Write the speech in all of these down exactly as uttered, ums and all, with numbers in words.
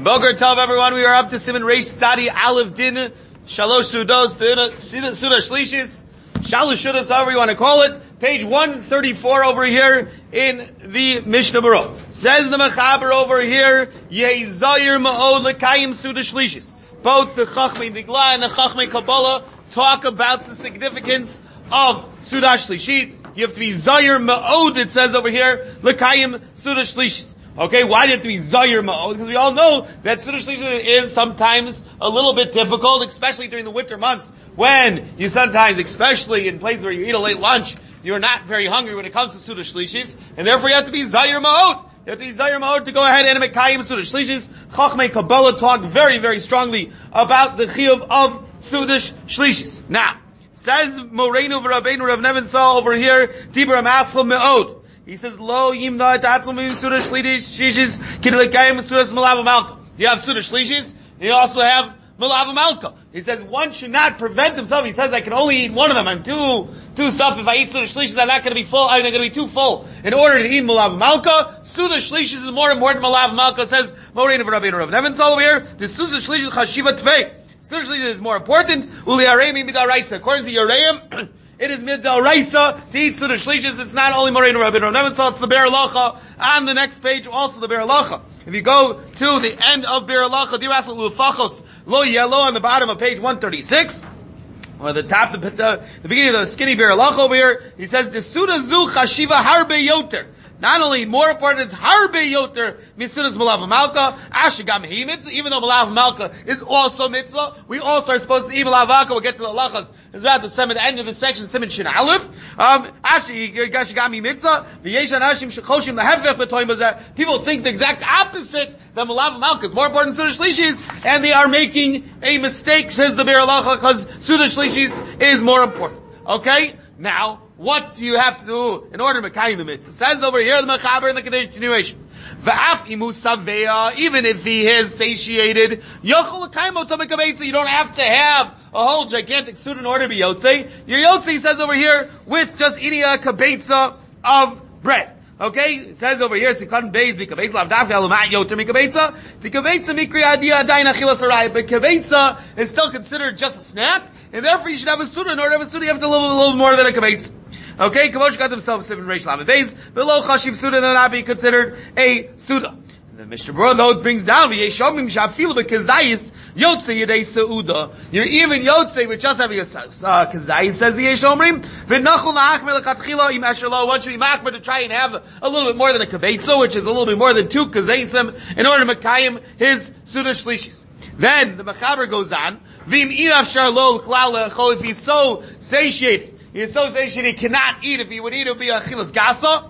Boker Tov, everyone. We are up to Siman Reish Tzadi Aleph Din Shalosh Sudos Suda Shlishis Shalosh Sudas, however you want to call it. Page one thirty-four over here in the Mishnah Berurah. Says the Mechaber over here, Yeh Zayir Ma'od Lekayim Suda Shlishis. Both the Chachmei Nigla and the Chachmei Kabbalah talk about the significance of Suda Shlishit. You have to be Zayir Ma'od, it says over here, Lekayim Suda Shlishis. Okay, why do you have to be Zayir Ma'od? Because we all know that Suda Shlishis is sometimes a little bit difficult, especially during the winter months, when you sometimes, especially in places where you eat a late lunch, you're not very hungry when it comes to Suda Shlishis, and therefore you have to be Zayir Ma'od. You have to be Zayir Ma'od to go ahead and make Kayim Suda Shlishis. Chachmei Kabbalah talk very, very strongly about the chiyuv of Suda Shlishis. Now, says Moreinu v'Rabbeinu Rav Nevin Saul over here, Tibra Masl Me'od. He says, Lo yimna et atzl min Suda Shlishis kidlekayim Sudas Malav Malka. You have Suda Shlishis, and you also have Malav Malka. He says one should not prevent himself. He says I can only eat one of them. I'm too, too stuffed. If I eat Suda Shlishis, I'm not going to be full. I'm going to be too full. In order to eat Malav Malka, Suda Shlishis is more important than Malav Malka, says Moreinu v'Rabbeinu Rav Nevin Saul over here. The Suda Shlishis Chashiva Tvei. Suda Shlishis is more important. Uli Areimi Midaraisa. According to Yereim, it is midaraisa to eat Suda Shlishis. It's not only Moreinu Rabbeinu Rav Nevin Saul, it's the Be'er Halacha. On the next page, also the Be'er Halacha. If you go to the end of Be'er Halacha, Dirasal Lufachos, Lo Yellow on the bottom of page one thirty-six, or the top, the, the, the beginning of the skinny Be'er Halacha over here, he says, the Suda Zu Chashiva Harbe Yoter. Not only more important, it's Harbe Yoter Misudas Malav Malka, Ashigam Hi Mitzvah, even though Malav Malka is also Mitzvah, we also are supposed to eat Malav Malka. We'll get to the Halachas. It's about the, the end of the section, Siman Shin Aleph. Um, Ashigam Hi Mitzvah, V'yeshan Hashim Shechoshim Lehefech B'toim Bazeh. People think the exact opposite, that Malav Malka is more important than Suda Shlishis, and they are making a mistake, says the Be'er Halacha, because Suda Shlishis is more important. Okay? Now, what do you have to do in order to make the mitzvah? It says over here, the Mechaber in the continuation. V'af imu saveya, even if he is satiated, yochel l'kaimo to make a mitzvah. You don't have to have a whole gigantic suit in order to be yotzei. Your yotzei says over here, with just eating a kabetza of bread. Okay, it says over here, Sikon Beis b'kabetza lavdavka alumat yoter mikabetza. The kabetza mikri adiyah adayin achilas harai, but kabetza is still considered just a snack, and therefore you should have a suda. In order to have a suda, you have to live a little more than a kabetza. Okay, Kavosh got himself seven Reish Lamed Beis, below Chashiv Suda, then not be considered a Suda. And the Mishnah Berurah, though, brings down, V'yeshomim shafilu b'kezayis, yotzei yedei seuda. You're even yotzei with just having a uh, kezayis, says the Yeshomrim. V'nachul na'achmer l'chatchila im asher lo. One should be machmer to try and have a little bit more than a kabetza, which is a little bit more than two kazayisim, in order to mekayim his Suda Shlishis. Then, the Mechaber goes on, V'im irav shar lo l'klal le'echol, if he's so satiated, he is so satiated he cannot eat. If he would eat, it would be a chilas gasa.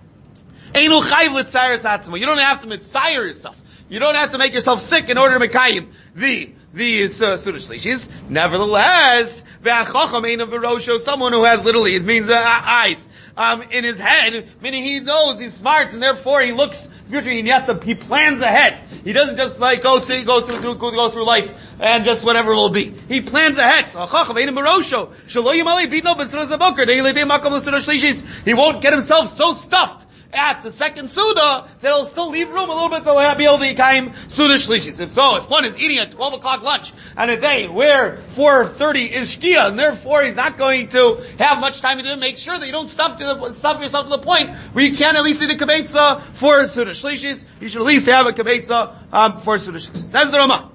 Einu chayv l'tzayir satzma. You don't have to mitzayir yourself. You don't have to make yourself sick in order to mekayim the the uh, Suda Shlishis. Nevertheless, ve'achacham einu v'rosho, someone who has literally, it means uh, eyes, um, in his head, meaning he knows he's smart and therefore he looks future. He plans ahead. He doesn't just like go through, go through, through, go through life and just whatever it will be. He plans ahead. He won't get himself so stuffed at the second Suda that he'll still leave room a little bit to be able to eat Suda Shlishis. If so, if one is eating a twelve o'clock lunch on a day where four thirty is Shkia, and therefore he's not going to have much time to do it, make sure that you don't stuff, to the, stuff yourself to the point where you can't at least eat a kabetza for Suda Shlishis. You should at least have a kabetza um, for Suda Shlishis. Says the Ramah.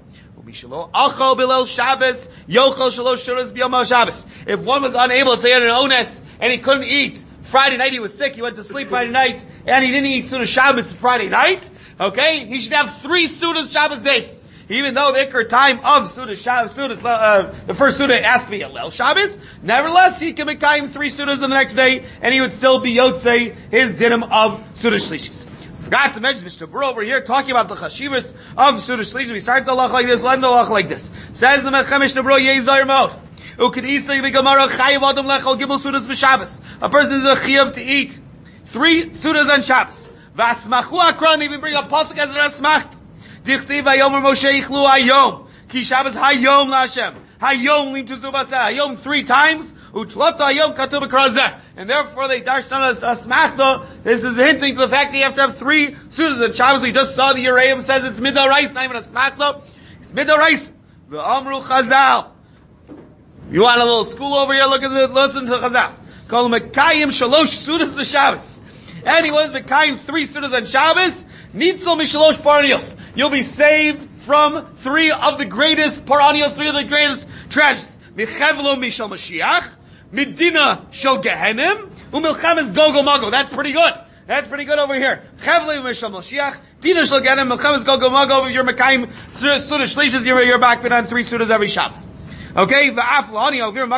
If one was unable to say an ones and he couldn't eat Friday night, he was sick, he went to sleep Friday night, and he didn't eat Suda Shabbos Friday night, okay? He should have three Sudas Shabbos day. Even though the Iker time of Suda Shabbos, Sudas, uh, the first Suda has to be a Leil Shabbos, nevertheless, he can make three Sudas in the next day, and he would still be Yotzei, his dinim of Suda Shlishis. Forgot to mention Mishnah Berurah over here, talking about the chashivas of Suda Shlishis. We start the halach like this, end the halach like this. Says the Mishnah Berurah, Yeh Zayir Ma'od. A person is a chiyav to eat three sudas on Shabbos. V'asmachu akron, even bring a pasuk as a asmacht. Dichtiv hayomer Moshe ichlu hayom. Ki Shabbos hayom la'Hashem. Hayom lim tuzubasa. Hayom three times. Utlata yom katuv b'krazeh. And therefore they dashed on a, a smachta. This is hinting to the fact that you have to have three sudas on Shabbos. We just saw the Yereim says it's midorais, not even a smachta. It's midorais. V'amru chazal. You want a little school over here? Look at the, listen to chazal. Call mekayim shalosh sudas l'Shabbos. Anyone who's mekayim three sudas on Shabbos, nitzol mishalosh paranios. You'll be saved from three of the greatest paranios, three of the greatest tragedies. Michevlo mishal Mashiach, Medina shal Gehenim, umilchames gogo mago. That's pretty good. That's pretty good over here. Chevlo mishal Mashiach, Dina shal Gehenim, milchames gogo mago. Your mekayim sudas shlishis, you're you're back on three sudas every Shabbos. Okay, someone who is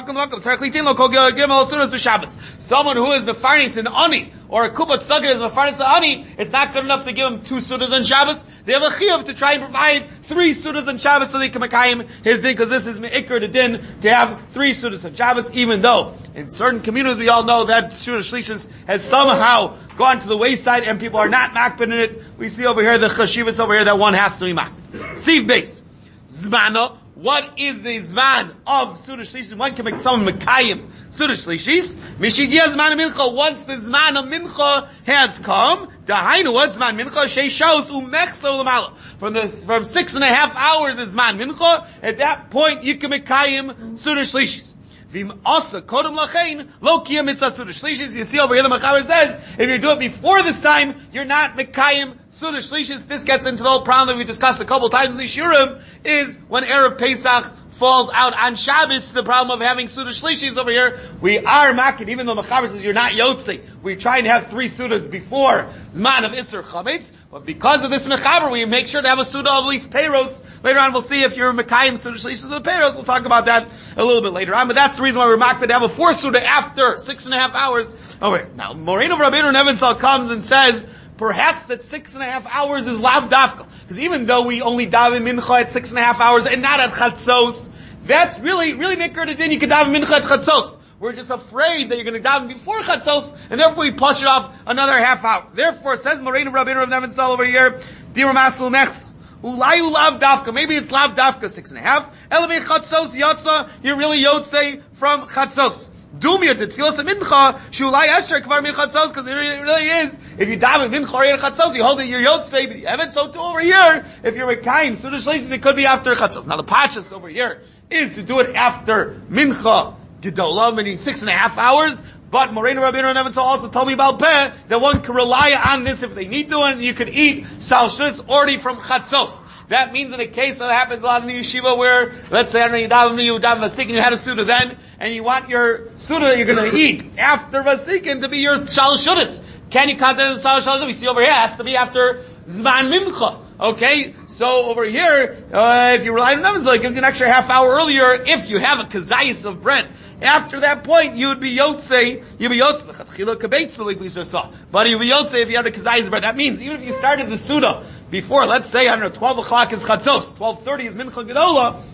mefarnis in ani, or a kupat tzedakah is mefarnis in ani, it's not good enough to give him two sudas on Shabbos. They have a chiyuv to try and provide three sudas on Shabbos so they can mekayim his din, because this is me'ikr the din to have three sudas on Shabbos, even though in certain communities we all know that suda shlishis has somehow gone to the wayside and people are not makbid in it. We see over here the chashivas over here that one has to be makbid. Siv base. Zmana. What is the zman of Suda Shlishis? One can make someone mekayim Suda Shlishis. Mishigiyah zman mincha. Once the zman of mincha has come, dahainu what zman mincha sheishos umechso l'mala. From the from six and a half hours is zman mincha. At that point, you can mekayim Suda Shlishis. Vim asa kodem lachein lo kiyam mitzvah Suda Shlishis. You see over here the Mechaber says if you do it before this time, you're not mekayim Suda Shlishis. This gets into the whole problem that we discussed a couple times in the Shurim, is when Erev Pesach falls out on Shabbos, the problem of having Suda Shlishis over here. We are making, even though Mechaber says you're not Yotze, we try and have three Sudas before Zman of Isser Chametz, but because of this Mechaber, we make sure to have a Suda of at least Peiros. Later on we'll see if you're Mekayim Suda Shlishis with Peiros, we'll talk about that a little bit later on, but that's the reason why we're makbid to have a fourth Suda after six and a half hours over here. Now, Moreinu Rabbeinu Nebenzahl comes and says, perhaps that six and a half hours is lav dafka. Because even though we only daven mincha at six and a half hours and not at chatzos, that's really, really mikra to din. You can daven mincha at chatzos. We're just afraid that you're going to daven before chatzos, and therefore we push it off another half hour. Therefore, says Moreinu Rabbeinu Rav Nebenzahl over here, Dira Masel Nechsa. Ulayu lav dafka. Maybe it's lav dafka six and a half. Elevei chatzos yotza. You're really yotze from chatzos. Dumir the tefillas of mincha shulai asher kvar minchatzos, because it really is. If you daven mincha or chatzos, you hold it your yotzei. But you have it so too over here. If you're mekayim Suda Shlishis, it could be after chatzos. Now the pashas over here is to do it after mincha gedola, meaning six and a half hours. But Moreinu Rabbeinu Nebenzahl also told me about peh that one can rely on this if they need to, and you could eat shalshus already from chatzos. That means in a case that happens a lot in the yeshiva where, let's say, I don't know, you daven, you daven vasikin, you had a suda then, and you want your suda that you're going to eat after vasikin to be your shalshus. Can you count that as shalshus? We see over here, it has to be after zman mincha. Okay, so over here, uh, if you rely on Nebenzahl, it gives you an extra half hour earlier if you have a kazayis of bread. After that point, you would be yotzei, you'd be yotzei, the chatchila kabeitza, like we just saw. But you'd be yotzei if you had a kazayis of bread. That means, even if you started the suda before, let's say, I don't know, twelve o'clock is chatzos, twelve thirty is mincha gedola,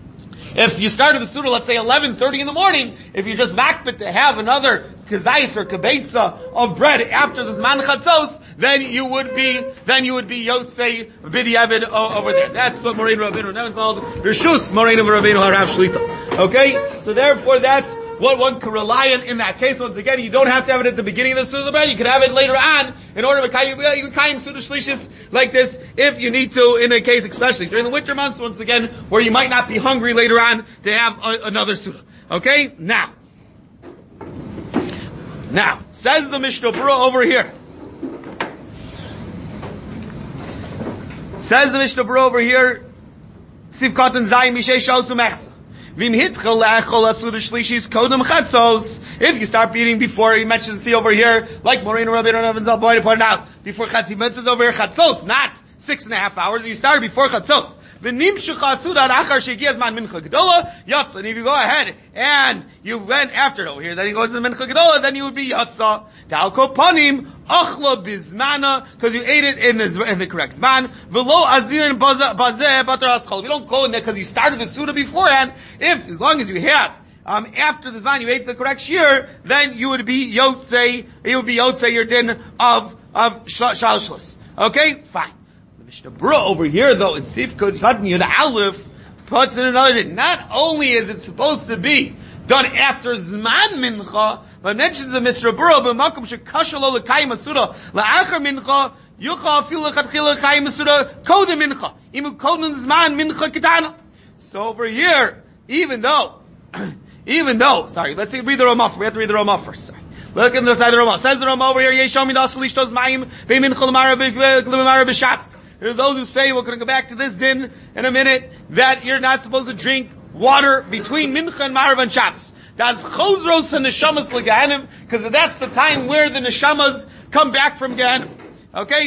if you started the suda, let's say eleven thirty in the morning, if you just makbid to have another kazayis or kabeitza of bread after the zman chatzos, then you would be, then you would be yotzei b'diavad over there. That's what Moreinu Rabbeinu Nebenzahl, Rishus Moreinu Rabbeinu Harav Shlita. Okay? So therefore that's what one can rely on in that case. Once again, you don't have to have it at the beginning of the suda of the bread. You can have it later on in order to mekayim suda shlishis like this if you need to, in a case especially during the winter months, once again, where you might not be hungry later on to have a, another suda. Okay? Now. Now, says the Mishnah Berurah over here. Says the Mishnah Berurah over here, Siv Katan Zayim Mishei Shos Umechsa. If you start eating before, he mentioned, see over here, like Moreinu Rabbeinu Nebenzahl pointed out, before Chatzos is over here, Chatzos, not six and a half hours, you start before Chatzos. And if you go ahead and you went after it over here, then he goes to the Mincha Gedola, then you would be Yatsa. Talko Panim, Achla Bizmana, because you ate it in the, in the correct Zman. Velo Azir Bazeh Batar Aschol. We don't go in there because you started the Suda beforehand. If, as long as you have, um, after the Zman you ate the correct shear, then you would be Yotzei, you would be Yotzei your din of, of Shalshus. Okay? Fine. Mishnah Berurah over here, though, in Sif Katan Yud Aleph, puts in another thing. Not only is it supposed to be done after Zman Mincha, but mentions the Misra Bura, but Makom Shekasha Lo L'Kayim Asura, La'achar Mincha, Yucha Afilu L'Chatchila L'Kayim Asura, Kodem Mincha, Imu Kodem Zman Mincha Ketana. So over here, even though, even though, sorry, let's see, read the Ramah. We have to read the Ramah first. Sorry. Look in the side of the Ramah. Says the Ramah over here, Yeshomi Dasalish Tos Mayim, Be Mincha L'Mara B'Shabbos. There's those who say, we're going to go back to this din in a minute, that you're not supposed to drink water between Mincha and Marav and Shabbos. That's Chozros and Neshamas L'Gehenim, because that's the time where the Neshamas come back from Gehenim. Okay?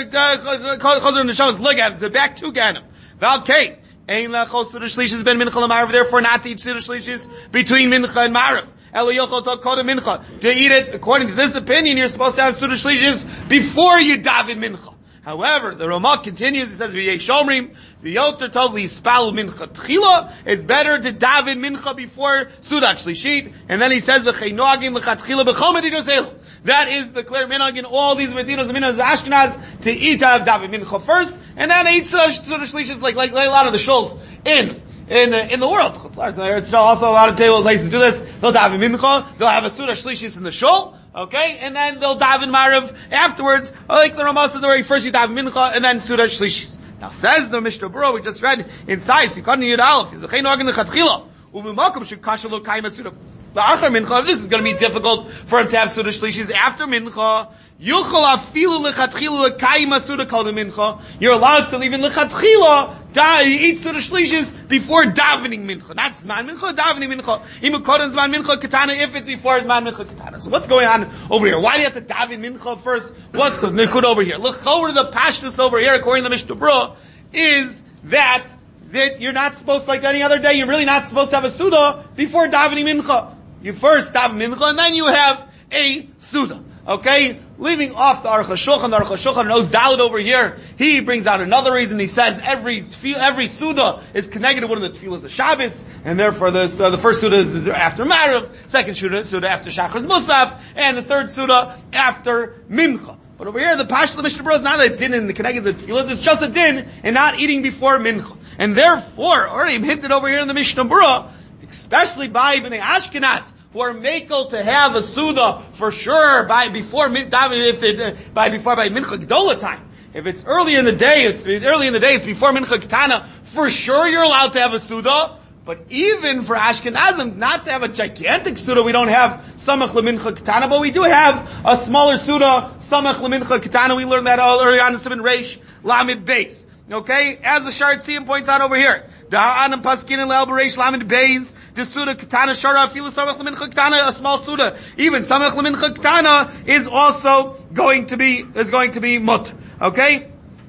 Chozros and Neshamas L'Gehenim, they're back to Gehenim. Okay. Ein Lechol Suda Shlishis ben Mincha l'Marav, therefore not to eat Suda Shlishis between Mincha and Marav. Elo Yochol Tokota Mincha. To eat it, according to this opinion, you're supposed to have Suda Shlishis before you daven Mincha. However, the Ramah continues, he says, V'yei Shomrim, the Yoter Tov L'Yispal Mincha Tchila, it's better to daven Mincha before Sudat Shlishit, and then he says, V'chei Noagim L'Chatchila B'chol Medinos Elu. That is the clear minhag in all these Medinos, the Medinos Ashkenaz, to eat, to have daven Mincha first, and then eat Sudat Shlishit, like, like, like a lot of the shuls in, in, uh, in the world. It's also a lot of people places do this. They'll daven Mincha, they'll have a Sudat Shlishit in the shul, okay, and then they'll daven Marav afterwards, like the Ramah says already, first you daven Mincha, and then Sudat Shlishis. Now says the Mishnah Berurah, we just read inside, Sikon Yud Aleph, is the Chein Organ L'Chatchila, U'B'Makom Shekasha Lo Kayim Sudat L'Achar Mincha. This is going to be difficult for him to have Sudat Shlishis after Mincha. Yuchol Afilu L'Chatchila L'Kayim Sudat Kol Mincha. You're allowed to leave in L'Chatchila, eat Sudat Shlishis before davening Mincha. Not Zman Mincha, davening Mincha. Imu Kodem Zman Mincha Ketana, if it's before Zman Mincha Ketana. So what's going on over here? Why do you have to daven Mincha first? What's the Nikud over here? Look over the Pashtus over here, according to the Mishnah Berurah, is that that you're not supposed to, like any other day, you're really not supposed to have a Suda before davening Mincha. You first daven Mincha, and then you have a Suda. Okay? Leaving off the Aruch HaShulchan, the Aruch HaShulchan knows Dalit over here. He brings out another reason. He says every every Suda is connected to one of the Tefillas of Shabbos, and therefore the, uh, the first Suda is after Marav, second Suda, Suda after Shachar's Musaf, and the third Suda after Mincha. But over here, the Pash of the Mishnah Berurah is not a din in the connected to the Tefillas, it's just a din in not eating before Mincha. And therefore, already hinted over here in the Mishnah Berurah, especially by Bnei Ashkenaz, who are makel to have a Suda for sure by before if they by before by Mincha Gedola time. If it's early in the day, it's early in the day, it's before Mincha Ketana, for sure you're allowed to have a Suda. But even for Ashkenazim, not to have a gigantic Suda, we don't have Samach L'Mincha Ketana, but we do have a smaller Suda, Samach L'Mincha Ketana. We learned that all early on in Siman Reish Lamed Beis. Okay? As the Shar Tziyim points out over here. Da'anam Paskin and Le'al Bereish Lamed Beis, the Suda Ketana Shara Afilu Samach L'Mincha Ketana, a small Suda. Even Samach L'Mincha Ketana is also going to be, is going to be Mut. Okay?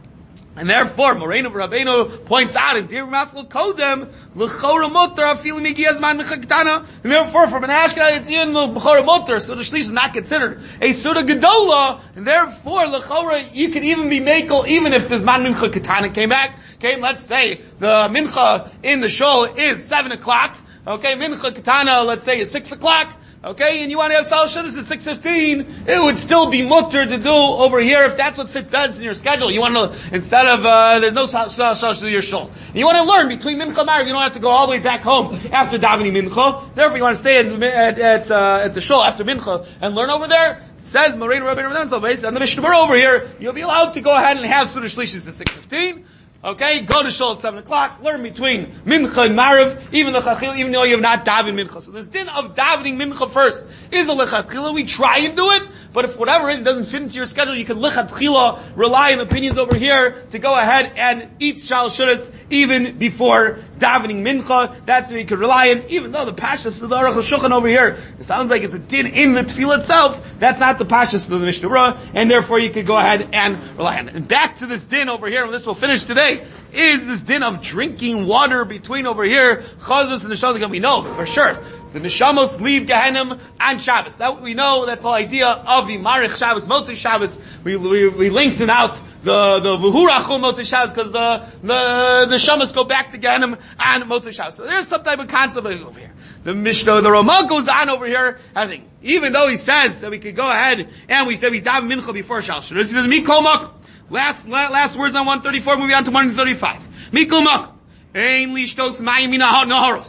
And therefore, Moreinu Rabbeinu points out in Dir Masel Kodem, L'chora Mutter Afilu Migiaz Man Mincha Ketana. And therefore, for Ben Ashkenaz, it's in the L'chora Mutter, so the Shlish is not considered a Suda Gedola. And therefore, L'chora, you could even be Makel, even if the Zman Mincha Ketana came back. Okay, let's say the Mincha in the Shul is seven o'clock. Okay, Mincha Ketana, let's say, is six o'clock. Okay, and you want to have Sal Shudas at six fifteen, it would still be mutter to do over here if that's what fits best in your schedule. You want to, instead of, uh, there's no Sal Shudas to your shul. You want to learn between Mincha and Marav, you don't have to go all the way back home after davening Mincha. Therefore, you want to stay at, at, at, uh, at the shul after Mincha and learn over there. Says Moreinu Rabbeinu Rabbeinu, so based on the Mishnah Berurah over here, you'll be allowed to go ahead and have Suda Shlishis at six fifteen. Okay, go to shul at seven o'clock, learn between Mincha and Marav, even the Chachil, even though you have not davened Mincha. So this din of davening Mincha first is a Lechatchila. We try and do it, but if for whatever reason doesn't fit into your schedule, you can Lechatchila, rely on opinions over here to go ahead and eat Shal Shudas even before davening Mincha. That's what you can rely on, even though the Pashas of the Aruch HaShulchan over here, it sounds like it's a din in the Tefillah itself. That's not the Pashas of the Mishnah Berurah, and therefore you could go ahead and rely on it. And back to this din over here, and this will finish today, is this din of drinking water between over here, Chazos and Neshamos. We know for sure the Neshamos leave Gehenim on Shabbos. That we know. That's the whole idea of Yimarich Shabbos, Motzei Shabbos. We we we lengthen out the the V'hurachul Motzei Shabbos because the the the Neshamos go back to Gehenim on Motzei Shabbos. So there's some type of concept over here. The Mishnah, the Ramah goes on over here, I think, even though he says that we could go ahead and we said we daven Mincha before Shal Shudas, he says Mikol Makom. Last, last words on one thirty-four, moving on to one thirty-five. Mikol Makom. Ein lishtos mayim min naharos.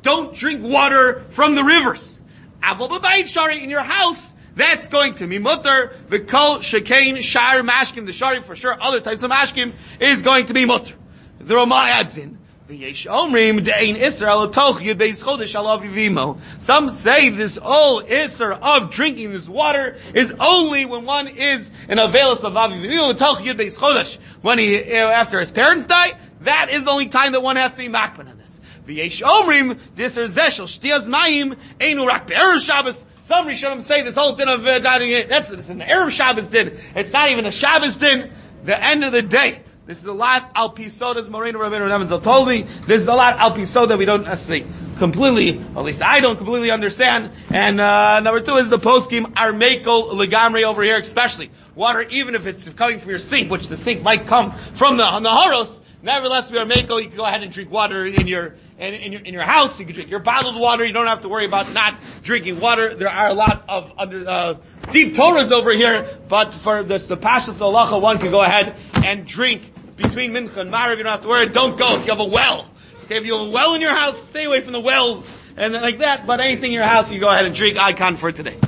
don't drink water from the rivers. Aval b'bayit shari, in your house, that's going to be mutter. V'kol shekain shar mashkim, the shari for sure, other types of mashkim, is going to be mutter. The Ramah adds in, v'yesh omrim de'ein iser al toch yud beis chodesh al avivimo. Some say this whole iser of drinking this water is only when one is in a veilus of avivimo, toch yud beis chodesh. When he, after his parents die, that is the only time that one has to be makban on this. V'yesh omrim diser zeshel shtiyaz mayim einu rak be'erev Shabbos. Some Rishonim say this whole din of uh, that's it's an Erev Shabbos din. It's not even a Shabbos din. The end of the day. This is a lot al pisodas. Moreno Rabbeinu Nebenzel told me this is a lot al pisoda we don't necessarily completely, or at least I don't completely understand. And uh number two is the poskim armekel legamri over here, especially water, even if it's coming from your sink, which the sink might come from the on the haros. Nevertheless, we are mako. You can go ahead and drink water in your in, in your in your house. You can drink your bottled water. You don't have to worry about not drinking water. There are a lot of under uh, deep Torahs over here, but for the, the pashas halacha, one can go ahead and drink between mincha and mariv. You don't have to worry. Don't go if you have a well. Okay, if you have a well in your house, stay away from the wells and like that. But anything in your house, you go ahead and drink. Icon for today.